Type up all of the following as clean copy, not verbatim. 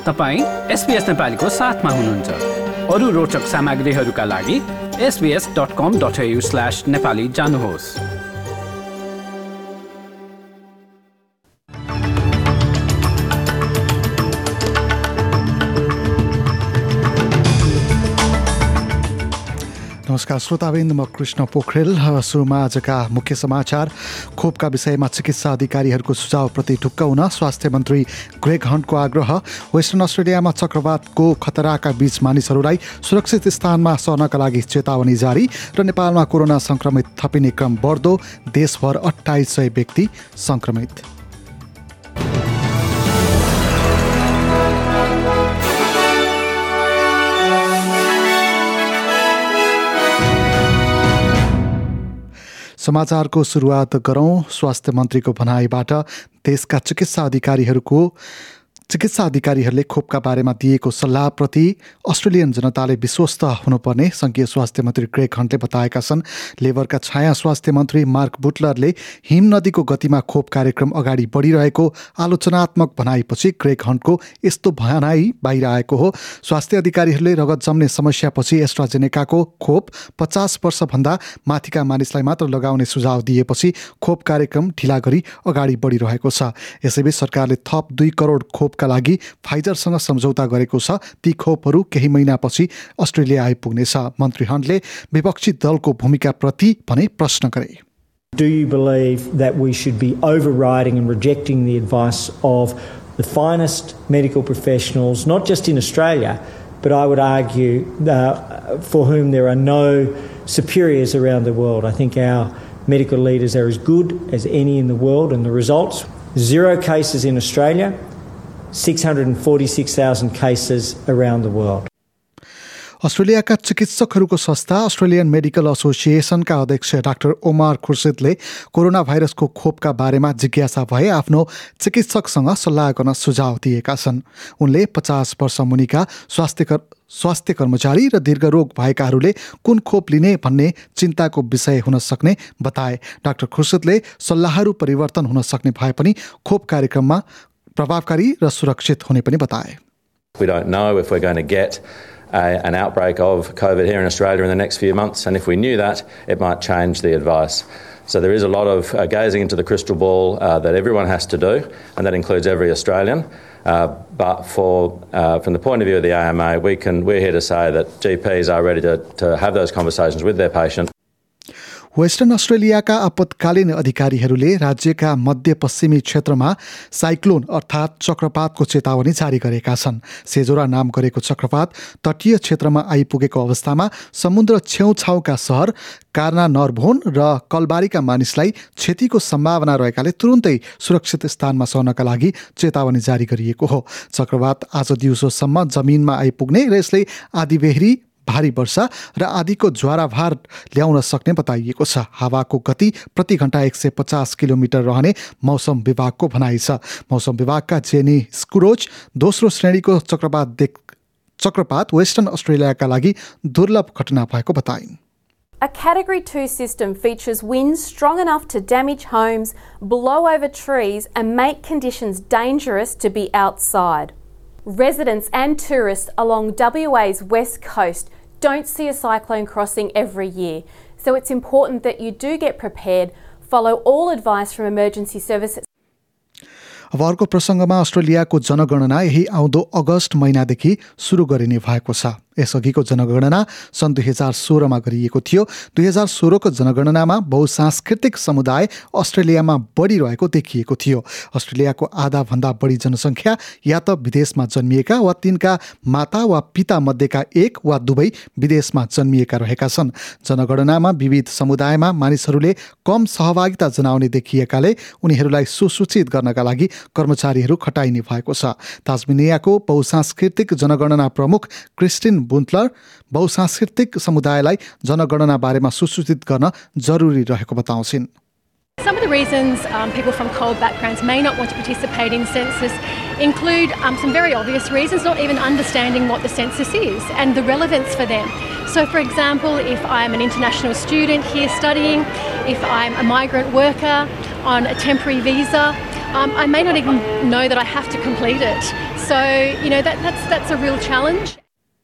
तपाईं SBS नेपालीको साथमा हुनुहुन्छ। अरु रोचक सामग्रीहरूका लागि sbs.com.au/nepali जानुहोस्। नमस्कार श्रोताबिन्द, म कृष्ण पोखरेल। सुरुमा आजका मुख्य समाचार। खोपका विषयमा चिकित्सा अधिकारीहरूको सुझावप्रति ढुक्क हुन स्वास्थ्य मन्त्री ग्रेग हन्टको आग्रह। वेस्टर्न अस्ट्रेलियामा चक्रवातको खतराका बीच मानिसहरूलाई सुरक्षित स्थानमा सर्नका लागि चेतावनी जारी। र नेपालमा कोरोना संक्रमित थपिने क्रम बढ्दो, देशभर 2800 व्यक्ति संक्रमित। समाचारको सुरुवात गरौँ। स्वास्थ्य मन्त्रीको भनाइबाट देशका चिकित्सा अधिकारीहरूले खोपका बारेमा दिएको सल्लाहप्रति अस्ट्रेलियन जनताले विश्वस्त हुनुपर्ने संघीय स्वास्थ्य मन्त्री ग्रेग हन्टले बताएका छन्। लेबरका छाया स्वास्थ्य मन्त्री मार्क बुटलरले हिम नदीको गतिमा खोप कार्यक्रम अगाडि बढिरहेको आलोचनात्मक भनाइपछि ग्रेग हन्टको यस्तो भनाइ बाहिर आएको हो। स्वास्थ्य अधिकारीहरूले रगत जम्ने समस्यापछि एस्ट्राजेनेकाको खोप 50 वर्षभन्दा माथिका मानिसलाई मात्र लगाउने सुझाव दिएपछि खोप कार्यक्रम ढिला गरी अगाडि बढिरहेको छ। यसैबीच सरकारले थप 2 करोड खोपका लागि फाइजरसँग सम्झौता गरेको छ। ती खोपहरू केही महिनापछि अस्ट्रेलिया आइपुग्नेछ। मन्त्री हन्टले विपक्षी दलको भूमिकाप्रति भने प्रश्न गरे। Do you believe that we should be overriding and rejecting the advice of the finest medical professionals, not just in Australia, but I would argue for whom there are no superiors around the world? I think our medical leaders are as good as any in the world, and the results, 0 cases in Australia, 646,000 cases around the world. अस्ट्रेलियाका चिकित्सकहरूको संस्था Australian medical एसोसिएसनका अध्यक्ष doctor OMR खुर्सिदले corona भाइरसको खोपका बारेमा जिज्ञासा भए आफ्नो चिकित्सकसँग सल्लाह गर्न सुझाव दिएका छन्। उनले 50 वर्ष मुनिका स्वास्थ्य कर्मचारी र दीर्घरोग भएकाहरूले कुन खोप लिने भन्ने चिन्ताको विषय हुन सक्ने बताए। डाक्टर खुर्सिदले सल्लाहहरू परिवर्तन हुन सक्ने भए पनि खोप कार्यक्रममा प्रभावकारी र सुरक्षित हुने पनि बताए। We don't know if we're going to get an outbreak of COVID here in Australia in the next few months, and if we knew that, it might change the advice. So there is a lot of gazing into the crystal ball that everyone has to do, and that includes every Australian. But from the point of view of the AMA, we're here to say that GPs are ready to have those conversations with their patient. Western अस्ट्रेलियाका आपतकालीन अधिकारीहरूले राज्यका मध्यपश्चिमी क्षेत्रमा cyclone अर्थात् चक्रपातको चेतावनी जारी गरेका छन्। सेजोरा नाम गरेको चक्रपात तटीय क्षेत्रमा आइपुगेको अवस्थामा समुद्र छेउछाउका सहर कार्ना नर्भोन र कलबारीका मानिसलाई क्षतिको सम्भावना रहेकाले तुरुन्तै सुरक्षित स्थानमा सर्नका लागि चेतावनी जारी गरिएको हो। चक्रवात आज दिउँसोसम्म जमिनमा आइपुग्ने र यसले आँधीबेहरी, भारी वर्षा र आदिको ज्वाराभार ल्याउन सक्ने बताइएको छ। हावाको गति प्रति घण्टा 150 किलोमिटर रहने मौसम विभागको भनाइ छ। मौसम विभागका जेनी स्कुरोच दोस्रो श्रेणीको चक्रपात वेस्टर्न अस्ट्रेलियाका लागि दुर्लभ घटना भएको बताइन्। A Category 2 system features winds strong enough to damage homes, blow over trees and make conditions dangerous to be outside. Residents and tourists along WA's west coast don't see a cyclone crossing every year, so it's important that you do get prepared, follow all advice from emergency services. अब अर्को प्रसङ्गमा अस्ट्रेलियाको जनगणना यही आउँदो अगस्त महिनादेखि सुरु गरिने भएको छ। यसअघिको जनगणना सन् 2016मा गरिएको थियो। 2016को जनगणनामा बहुसांस्कृतिक समुदाय अस्ट्रेलियामा बढिरहेको देखिएको थियो। अस्ट्रेलियाको आधाभन्दा बढी जनसङ्ख्या या त विदेशमा जन्मिएका वा तिनका माता वा पिता मध्येका एक वा दुवै विदेशमा जन्मिएका रहेका छन्। जनगणनामा विविध समुदायमा मानिसहरूले कम सहभागिता जनाउने देखिएकाले उनीहरूलाई सुसूचित गर्नका लागि कर्मचारीहरू खटाइने भएको छ। तास्मेनियाको बहुसांस्कृतिक जनगणना प्रमुख क्रिस्टिन बुन्टलर बहुसांस्कृतिक समुदायलाई जनगणना बारेमा सुसूचित गर्न जरुरी रहेको बताउँछिन्। Some of the reasons people from cold backgrounds may not want to participate in census include some very obvious reasons, not even understanding what the census is and the relevance for them. So, for example, if I'm an international student here studying, if I'm a migrant worker on a temporary visa, I may not even know that I have to complete it. So, that's a real challenge.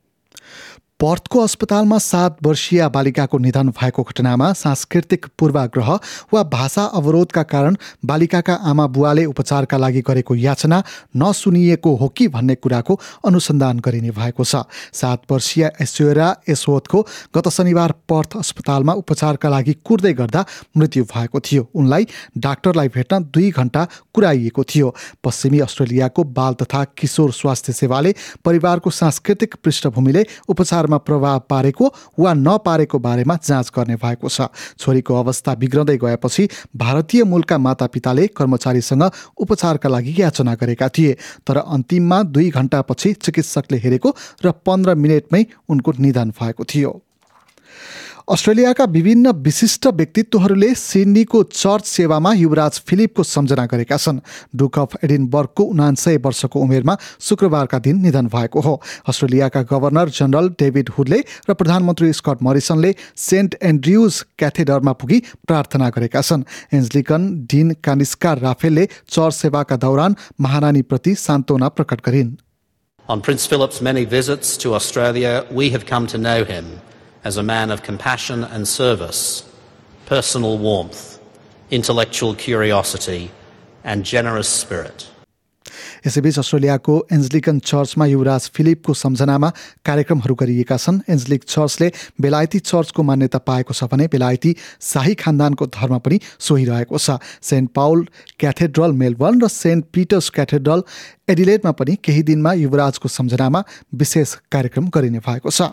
पर्थको अस्पतालमा 7 वर्षीय बालिकाको निधन भएको घटनामा सांस्कृतिक पूर्वाग्रह वा भाषा अवरोधका कारण बालिकाका आमा बुवाले उपचारका लागि गरेको याचना नसुनिएको हो कि भन्ने कुराको अनुसन्धान गरिने भएको छ। 7 वर्षीय ऐश्वर्या एसवोथको गत शनिबार पर्थ अस्पतालमा उपचारका लागि कुर्दै गर्दा मृत्यु भएको थियो। उनलाई डाक्टरलाई भेट्न 2 घण्टा कुराइएको थियो। पश्चिमी अस्ट्रेलियाको बाल तथा किशोर स्वास्थ्य सेवाले परिवारको सांस्कृतिक पृष्ठभूमिले उपचार प्रभाव पारेको वा नपारेको बारेमा जाँच गर्ने भएको छ। छोरीको अवस्था बिग्रदै गएपछि भारतीय मूलका मातापिताले कर्मचारीसँग उपचारका लागि याचना गरेका थिए, तर अन्तिममा 2 घण्टापछि चिकित्सकले हेरेको र 15 मिनेटमै उनको निधन भएको थियो। अस्ट्रेलियाका विभिन्न विशिष्ट व्यक्तित्वहरूले सिडनीको चर्च सेवामा युवराज फिलिपको सम्झना गरेका छन्। डुक अफ एडिनबर्गको 79 वर्षको उमेरमा शुक्रबारका दिन निधन भएको हो। अस्ट्रेलियाका गभर्नर जनरल डेभिड हुडले र प्रधानमन्त्री स्कट मरिसनले सेन्ट एन्ड्रयुज क्याथेड्रलमा पुगी प्रार्थना गरेका छन्। एन्जलिकन डिन कानिस्का राफेलले चर्च सेवाका दौरान महारानीप्रति सान्त्वना प्रकट गरिन्। On Prince Philip's many visits to Australia, we have come to know him as a man of compassion and service, personal warmth, intellectual curiosity, and generous spirit. यसैबीच अस्ट्रेलियाको एन्जलिकन चर्चमा युवराज फिलिपको सम्झनामा कार्यक्रमहरू गरिएका छन्। एन्जलिक चर्चले बेलायती चर्चको मान्यता पाएको छ भने बेलायती शाही खानदानको धर्म पनि सोही रहेको छ। सेन्ट पाउल क्याथेड्रल मेलबर्न र सेन्ट पिटर्स क्याथेड्रल एडिलेडमा पनि केही दिनमा युवराजको सम्झनामा विशेष कार्यक्रम गरिने भएको छ।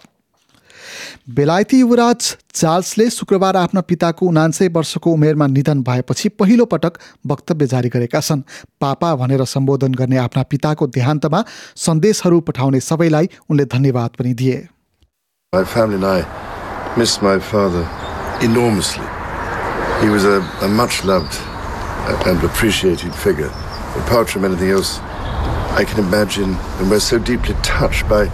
बेलायती युवराज चार्ल्सले शुक्रबार आफ्ना पिताको 79 वर्षको उमेरमा निधन भएपछि पहिलो पटक वक्तव्य जारी गरेका छन्। पापा भनेर सम्बोधन गर्ने आफ्ना पिताको देहान्तमा सन्देशहरू पठाउने सबैलाई उनले धन्यवाद पनि दिए। My family and I miss my father enormously. He was a much loved and appreciated figure. Apart from anything else I can imagine, and we're so deeply touched by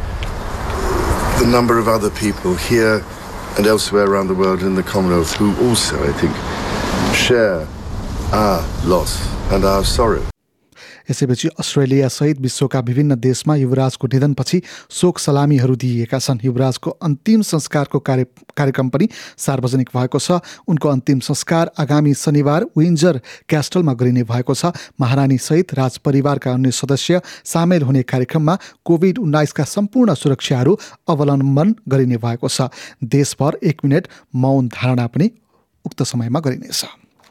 the number of other people here and elsewhere around the world in the Commonwealth who also, I think, share our loss and our sorrow. यसैपछि Australia सहित विश्वका विभिन्न देशमा युवराजको निधनपछि शोक सलामीहरू दिइएका छन्। युवराजको अन्तिम संस्कारको कार्यक्रम पनि सार्वजनिक भएको छ। उनको अन्तिम संस्कार आगामी शनिबार विन्जर क्यास्टलमा गरिने भएको छ। महारानी सहित राजपरिवारका अन्य सदस्य सामेल हुने कार्यक्रममा कोभिड-19 का सम्पूर्ण सुरक्षाहरू अवलम्बन गरिने भएको छ। देशभर 1 मिनेट मौन धारणा पनि उक्त समयमा गरिनेछ।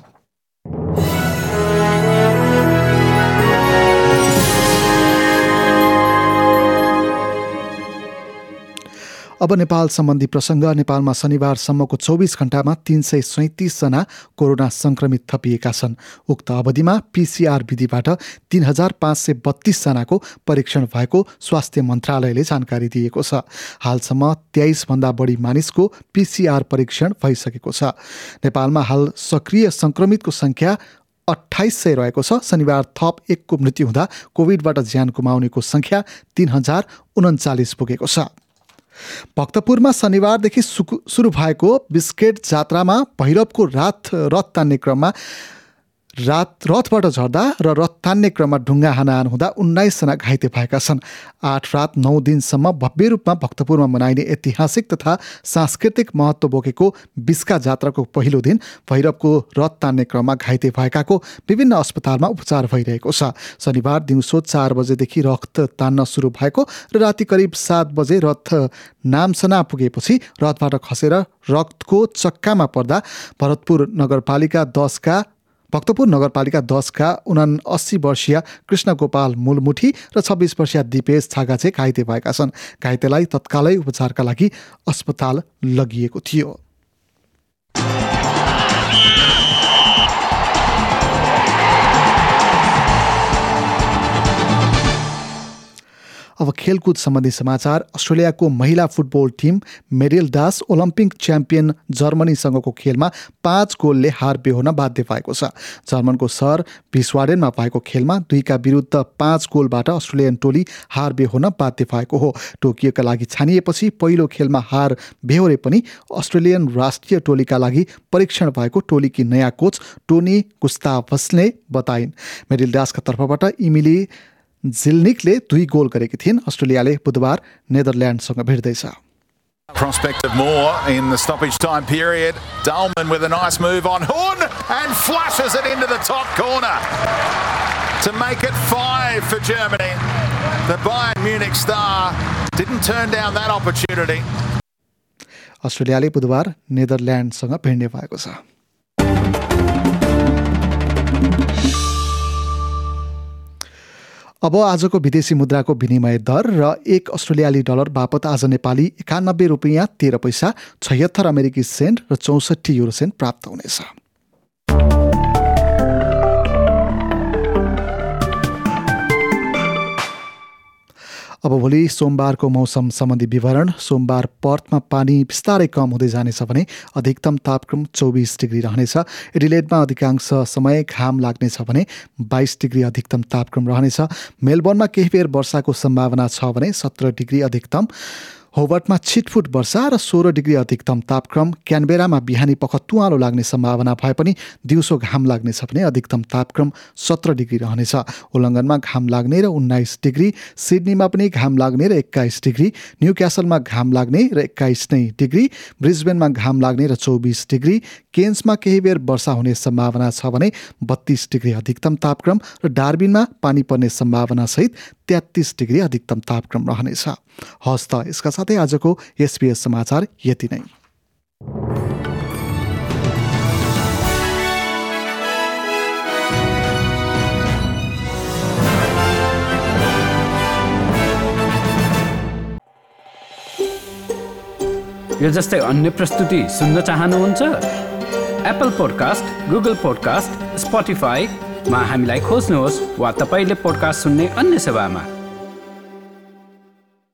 अब नेपाल सम्बन्धी प्रसङ्ग। नेपालमा शनिबारसम्मको 24 घण्टामा 337 जना कोरोना संक्रमित थपिएका छन्। उक्त अवधिमा PCR विधिबाट 3532 जनाको परीक्षण भएको स्वास्थ्य मन्त्रालयले जानकारी दिएको छ। हालसम्म 23 भन्दा बढी मानिसको PCR परीक्षण भइसकेको छ। नेपालमा हाल सक्रिय संक्रमितको संख्या 2800 रहेको छ। शनिबार थप 1 को मृत्यु हुँदा कोभिडबाट ज्यान गुमाउनेको संख्या 3039 पुगेको छ। भक्तपुरमा शनिबारदेखि सुरु भएको बिस्केट जात्रामा भैरवको रथ तान्ने क्रममा रथबाट झर्दा र रथ तान्ने क्रममा ढुङ्गा हानाहान हुँदा 19 जना घाइते भएका छन्। 8 रात 9 दिनसम्म भव्य रूपमा भक्तपुरमा मनाइने ऐतिहासिक तथा सांस्कृतिक महत्त्व बोकेको बिस्का जात्राको पहिलो दिन भैरवको रथ तान्ने क्रममा घाइते भएकाको विभिन्न अस्पतालमा उपचार भइरहेको छ। शनिबार दिउँसो 4 बजेदेखि रथ तान्न सुरु भएको र राति करिब 7 बजे रथ नामसना पुगेपछि रथबाट खसेर रथको चक्कामा पर्दा भक्तपुर नगरपालिका 10 का 79 वर्षीय कृष्ण गोपाल मूलमुठी र 26 वर्षीय दिपेश छागाचे घाइते भएका छन्। घाइतेलाई तत्कालै उपचारका लागि अस्पताल लगिएको थियो। अब खेलकुद सम्बन्धी समाचार। अस्ट्रेलियाको महिला football team Matildas Olympic champion जर्मनीसँगको खेलमा 5 गोलले हार बेहोर्न बाध्य भएको छ। जर्मनको सहर भिस्वाडेनमा भएको खेलमा 2 विरुद्ध 5 गोलबाट अस्ट्रेलियन टोली हार बेहोर्न बाध्य भएको हो। टोकियोका लागि छानिएपछि पहिलो खेलमा हार बेहोरे पनि अस्ट्रेलियन राष्ट्रिय टोलीका लागि परीक्षण भएको टोलीकी नयाँ कोच टोनी गुस्तावसले बताइन्। मेरिल डासका तर्फबाट इमिली जिल्निकले 2 गोल गरेकी थिइन्। अस्ट्रेलियाले बुधबार नेदरल्यान्डसँग भिड्दैछ। Prospect of more in the stoppage time period. Dahlman with a nice move on Horn and flushes it into the top corner to make it 5 for Germany. The Bayern Munich star didn't turn down that opportunity. अस्ट्रेलियाले बुधबार नेदरल्यान्डसँग भिड्ने भएको छ। अब आजको विदेशी मुद्राको विनिमय दर र 1 अस्ट्रेलियाली डलर बापत आज नेपाली 91 रुपैयाँ 13 पैसा, 76 अमेरिकी सेन्ट र 64 युरो सेन्ट प्राप्त हुनेछ। अब भोलि सोमबारको मौसम सम्बन्धी विवरण। सोमबार पर्थमा पानी बिस्तारै कम हुँदै जानेछ भने अधिकतम तापक्रम 24 डिग्री रहनेछ। एडिलेडमा अधिकांश समय घाम लाग्नेछ भने 22 डिग्री अधिकतम तापक्रम रहनेछ। मेलबर्नमा केही बेर वर्षाको सम्भावना छ भने 17 डिग्री अधिकतम। होबर्टमा छिटफुट वर्षा र 16 डिग्री अधिकतम तापक्रम। क्यानबेरामा बिहानी पख तुवालो लाग्ने सम्भावना भए पनि दिउँसो घाम लाग्नेछ भने अधिकतम तापक्रम 17 डिग्री रहनेछ। उल्लङ्घनमा घाम लाग्ने र 19 डिग्री। सिडनीमा पनि घाम लाग्ने र 21 डिग्री। न्युक्यासलमा घाम लाग्ने र 21 नै डिग्री। ब्रिस्बेनमा घाम लाग्ने र 24 डिग्री। केन्समा केही बेर वर्षा हुने सम्भावना छ भने 32 डिग्री अधिकतम तापक्रम र डार्बिनमा पानी पर्ने सम्भावना सहित 33 डिग्री अधिकतम तापक्रम रहनेछ। हस् त यसका साथै आजको SBS समाचार यति नै। यो जस्तै अन्य प्रस्तुति सुन्न चाहनुहुन्छ? एप्पल पोडकास्ट, गुगल पोडकास्ट, स्पोटिफाईमा हामीलाई खोज्नुहोस् वा तपाईले पोडकास्ट सुन्ने अन्य सेवामा।